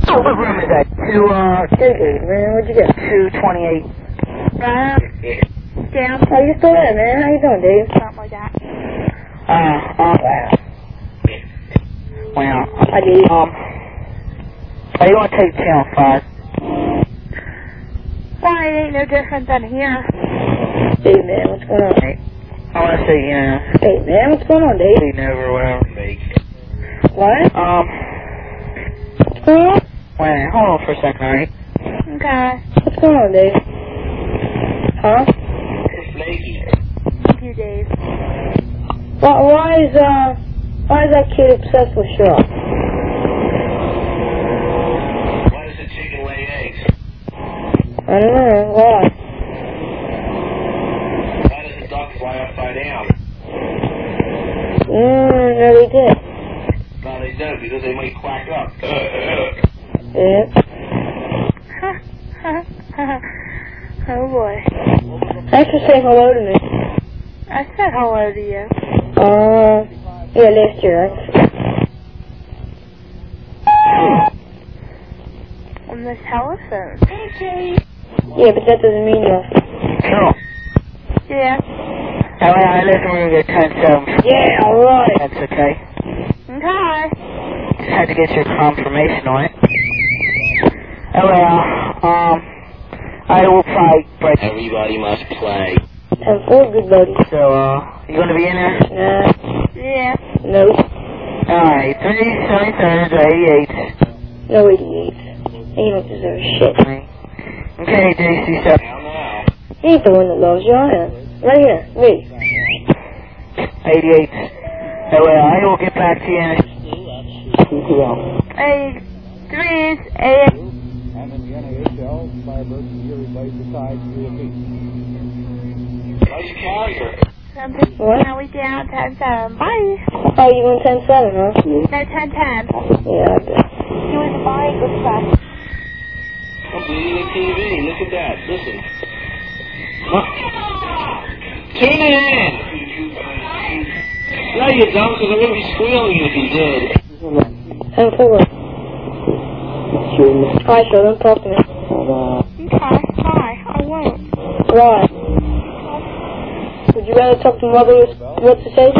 Oh, what room is that? 228, man. What'd you get? 228. Down. Oh, you still there, man? How you doing, Dave? Something like that. Well, I did. How you want to take channel 5? Why, it ain't no different than here. Hey, man, what's going on? Hey, I want to say, Hey, man, what's going on, Dave? You never will make it. What? What's going on? Wait, hold on for a second, alright? Okay. What's going on, Dave? Huh? It's flaky. Thank you, Dave. Why is that kid obsessed with Cheryl? Why does a chicken lay eggs? I don't know. Why? Why does a duck fly upside down? No, they did. No, they don't, because they might quack up. Yeah. Oh, boy. Thanks for saying hello to me. I said hello to you. Yeah, last year. On the telephone. Yeah, but that doesn't mean nothing. Cool. Yeah. Alright, listen, we're going to get 10-7. Yeah, alright. That's okay. Okay. Just had to get your confirmation on it. I will probably break. Everybody must play. 10-4, good buddy. So, you gonna be in there? Nah. Yeah. No. Alright, 3/73, 88. No 88. He don't deserve shit. Okay, JC, so. He ain't the one that loves you, I am. Right here, me. 88. I will get back to you in a... 3 8. And in the NAHL, Firebirds will be replaced beside UAP. Nice carrier. What? Now we down 10-7. Bye. Oh, you went 10-7, huh? No, 10-10. Yeah, I bet. He was buying good stuff. I'm bleeding the TV. Look at that. Listen. Tune it in. No, you don't, because I wouldn't be squealing if you did. 10-4. Alright, so don't talk to me. Okay. Bye. I won't. Why? Would you rather talk to Mother with what to say?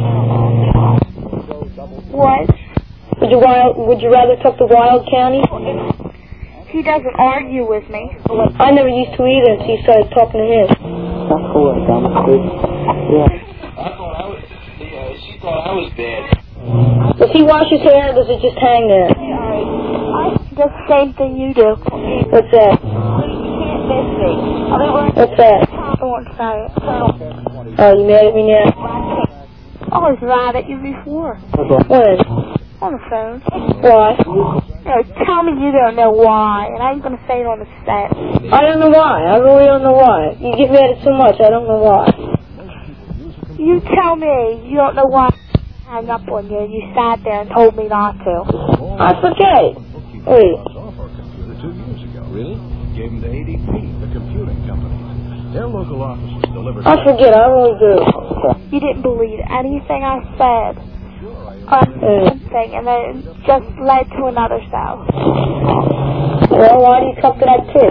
What? Would you rather talk to Wild County? He doesn't argue with me. I never used to either until you started talking to him. That's cool. Yeah. She thought I was bad. Does he wash his hair or does it just hang there? I do the same thing you do. What's that? You can't miss me. What's that? I won't say it. Oh, you mad at me now? I was mad at you before. When? On the phone. Why? No, tell me you don't know why, and I'm going to say it on the set. I don't know why. I really don't know why. You get mad at so much, I don't know why. You tell me you don't know why I hung up on you, and you sat there and told me not to. I forget. Wait. Software computer 2 years ago. Really? Gave them to ADP, the computing company. Their local offices delivered... I forget, I really do. You didn't believe anything I said. Thing, and then it just led to another cell. Well, why do you talk to that kid?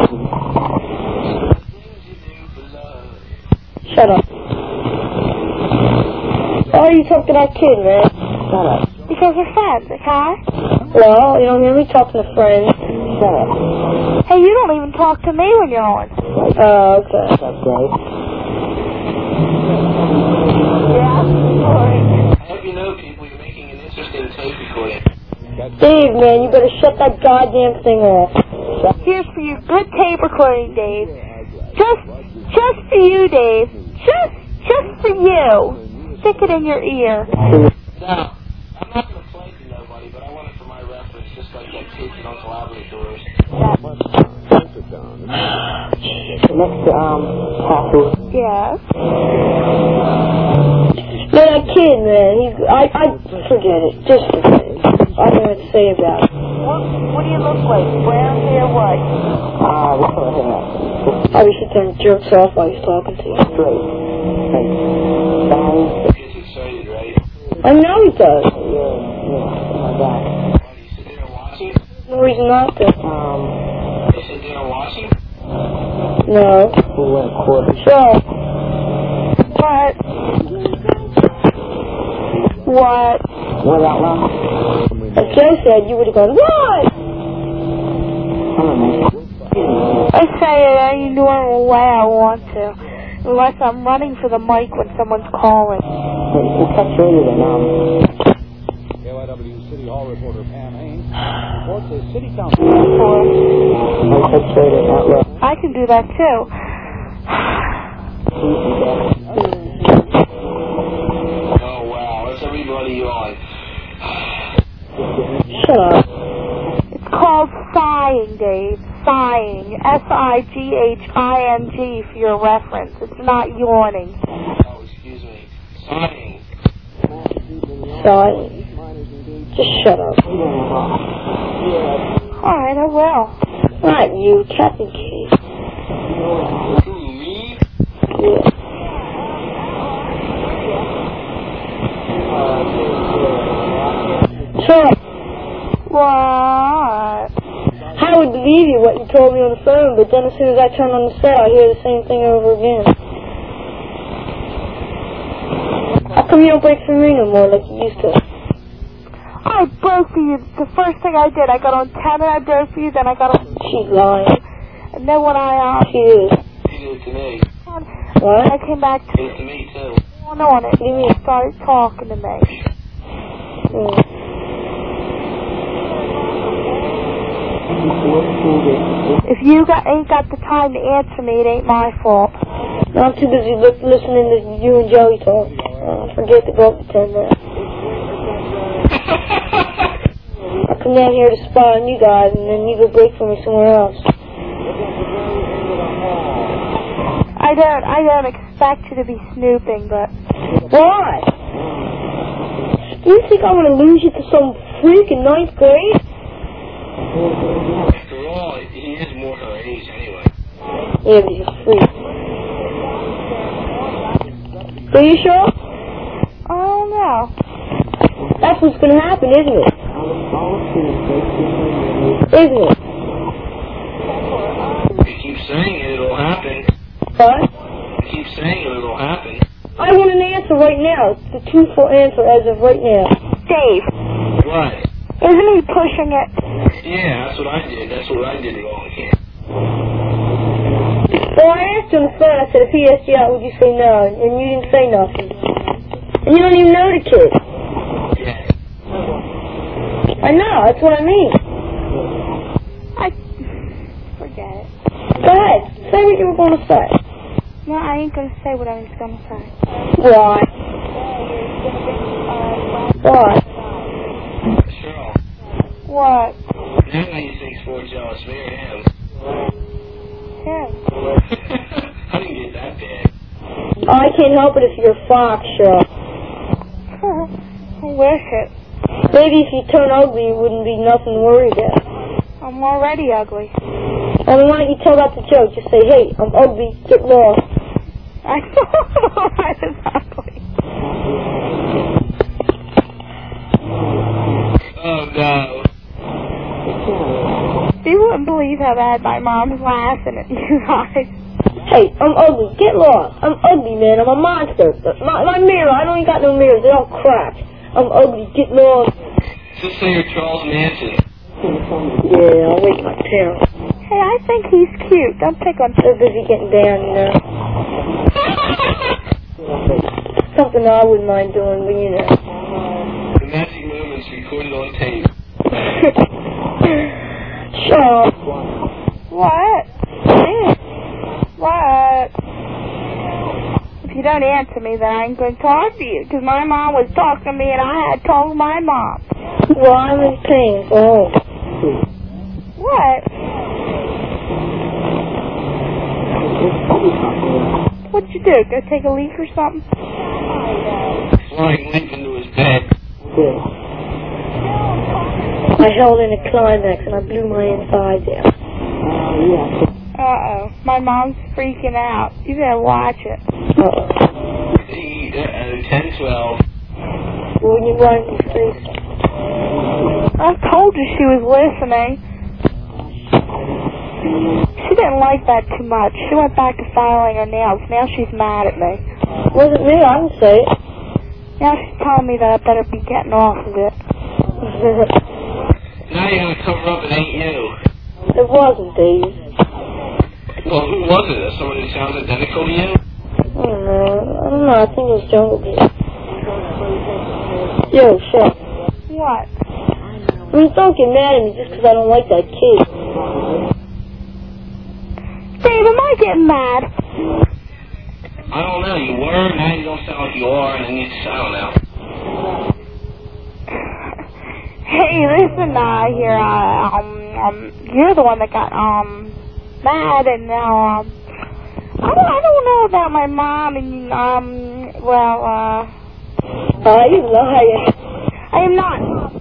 Shut up. Why do you talk to that kid, man? Shut up. Because we're friends, okay? Well, you don't hear me talking to friends. Shut up. Hey, you don't even talk to me when you're on. Oh, okay. Yeah, sorry. I hope you know, people, you're making an interesting tape recording. Dave, man, you better shut that goddamn thing off. Here's for your good tape recording, Dave. Just for you, Dave. Just for you. Stick it in your ear. Now, I'm not going to play to nobody, but I want it for my reference, just like that tape in Uncle Labradors. Next to, Castle. Yes. Yeah, that kid, man, I forget it. Just forget it. I don't know what to say about it. What do you look like? Brown hair, what? What's her hair? Probably sits there and jerks off while he's talking to you. Straight. Gets excited, right? I know he does. Why do you sit there and watch it? No reason not to. You sit there and watch him? No. Sure. What? What? What out loud? Like Joe said, you would have gone, what? I say it any normal way I want to. Unless I'm running for the mic when someone's calling. We'll catch radio now. KYW City Hall reporter Pam Haines reports a city council. We'll catch radio out loud. I can do that too. Oh, wow. Let's everybody yawn. Shut up. It's called sighing, Dave. Sighing. S-I-G-H-I-N-G for your reference. It's not yawning. Oh, excuse me. Sighing. Sorry. Just shut up. Alright, I will. Not you, Captain Key. Who, me? Yeah. Sure. What? I would believe you what you told me on the phone, but then as soon as I turn on the set, I hear the same thing over again. How come you don't break for me no more like you used to? I broke for you. The first thing I did, I got on 10 and I broke for you, then I got on... She's lying. And then when She is. He did it to me. What? I came back He to did it to me, too. on it. You started talking to me. If you ain't got the time to answer me, it ain't my fault. I'm too busy listening to you and Joey talk. Forget to go up to 10 now. I come down here to spy on you guys, and then you go break for me somewhere else. I don't expect you to be snooping, but... Why? Do you think I'm going to lose you to some freak in 9th grade? After all, he is more her age anyway. Yeah, but he's a freak. Are you sure? I don't know. That's what's going to happen, isn't it? Isn't it? If you keep saying it, it'll happen. What? If you keep saying it, it'll happen. I want an answer right now. The truthful answer as of right now. Dave, What? isn't he pushing it? Yeah, that's what I did. That's what I did wrong here. Well, I asked you on the phone, I said, if he asked you out, would you say no? And you didn't say nothing. And you don't even know the kid. Yeah. I know, that's what I mean. Forget it. Go ahead, say what you were going to say. No, I ain't going to say what I was going to say. Why? Why? Sure. What? Now you think sports jealous, me or him? Him. I didn't get that bad. Oh, I can't help it if you're a fox, sure. I wish it. Maybe if you turn ugly, it wouldn't be nothing to worry about. I'm already ugly. I mean, why don't you tell that to Joe? Just say, hey, I'm ugly, get lost. I know I was ugly. Oh, no. You wouldn't believe how bad my mom's laughing at you guys. Hey, I'm ugly, get lost. I'm ugly, man, I'm a monster. My mirror, I don't even got no mirrors, they're all cracked. I'm ugly, get lost. Just say you're Charles Manson. Yeah, I'll wake my parents. Hey, I think he's cute. Don't pick on him. They're busy getting down, you know. Something I wouldn't mind doing, but you know. The magic moments recorded on tape. Shut up. What? What? If you don't answer me, then I ain't going to talk to you, because my mom was talking to me and I had told my mom. Well, I'm in pain, so home. What? What'd you do? Go take a leak or something? Flying leap into his bed. I held in a climax and I blew my insides out. Uh-oh. My mom's freaking out. You better watch it. Uh-oh. 10-12. When you run, you freeze. I told you she was listening. She didn't like that too much. She went back to filing her nails. Now she's mad at me. Wasn't me, I didn't say it. Now she's telling me that I better be getting off of it. Now you're going to cover up it ain't you. It wasn't, Dave. Well, who was it? Somebody who sounds identical to you? I don't know. I think it was Jungle Beat. Yo, shut. What? I mean, don't get mad at me just because I don't like that kid. Dave, am I getting mad? I don't know. You were, now you don't sound like you are, and then you sound now. Hey, listen, here, you're the one that got, mad, and now, I don't know about my mom, and, You liar. I am not.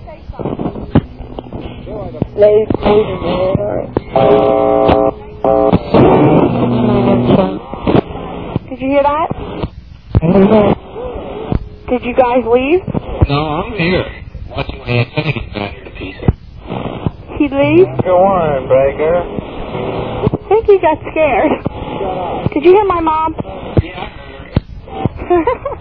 Ladies, Did you hear that? Did you guys leave? No, I'm here. Watching my antenna get battered to pieces. He leave? Go on, Breaker. I think he got scared. Did you hear my mom? Yeah, I heard her.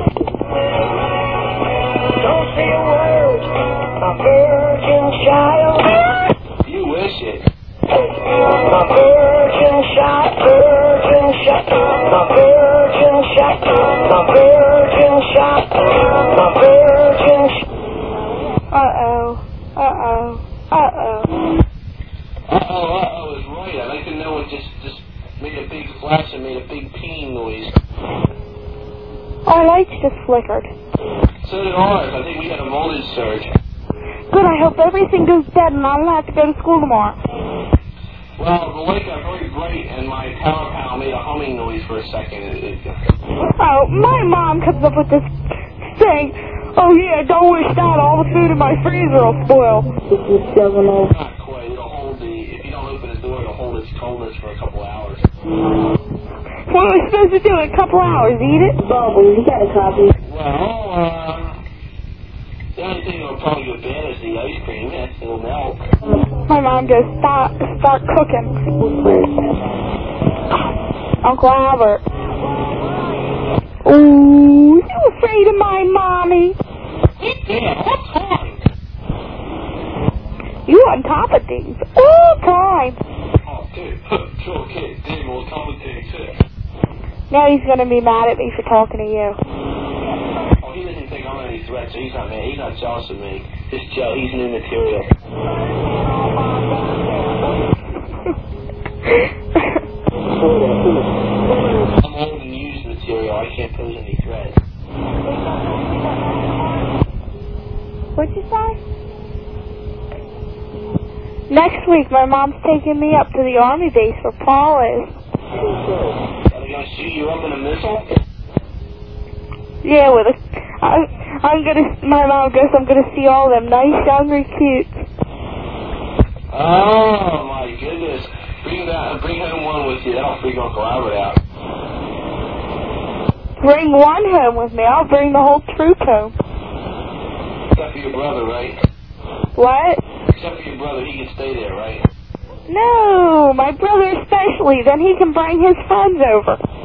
Don't say a word, my virgin child. You wish it. My virgin shot, virgin shot, my virgin shot, my virgin shot, my virgin shot. Uh-oh. Uh-oh is right. I'd like to know it just made a big flash and made a big ping noise. Our lights just flickered. So did ours. I think we had a voltage surge. Good, I hope everything goes dead and I don't have to go to school tomorrow. Well, the light got very bright and my power panel made a humming noise for a second. Oh, my mom comes up with this thing. Oh yeah, don't wish that. All the food in my freezer will spoil. Not quite. It'll hold if you don't open the door, it'll hold its coldness for a couple hours. What are we supposed to do in a couple hours? Eat it? Bubbles, you got a copy. Well, the only thing that'll probably go bad is the ice cream. That thing will melt. My mom goes, start cooking. Uncle Albert. Ooh, you afraid of my mommy? Yeah, what's wrong? You on top of things all the time. Oh, dude. Okay, Dave will commentate too. Now he's going to be mad at me for talking to you. Oh, he doesn't think I'm any threat, so he's not mad. He's not jealous of me. Just jealous. He's new material. I'm old and used material. I can't pose any threat. What'd you say? Next week, my mom's taking me up to the army base where Paul is. Are they going to shoot you up in a missile? Yeah, with my mom goes, I'm gonna see all them nice young recruits. Oh, my goodness. Bring home one with you. That'll freak Uncle Albert out. Bring one home with me. I'll bring the whole troop home. Except for your brother, right? What? Except for your brother, he can stay there, right? No, my brother especially. Then he can bring his friends over.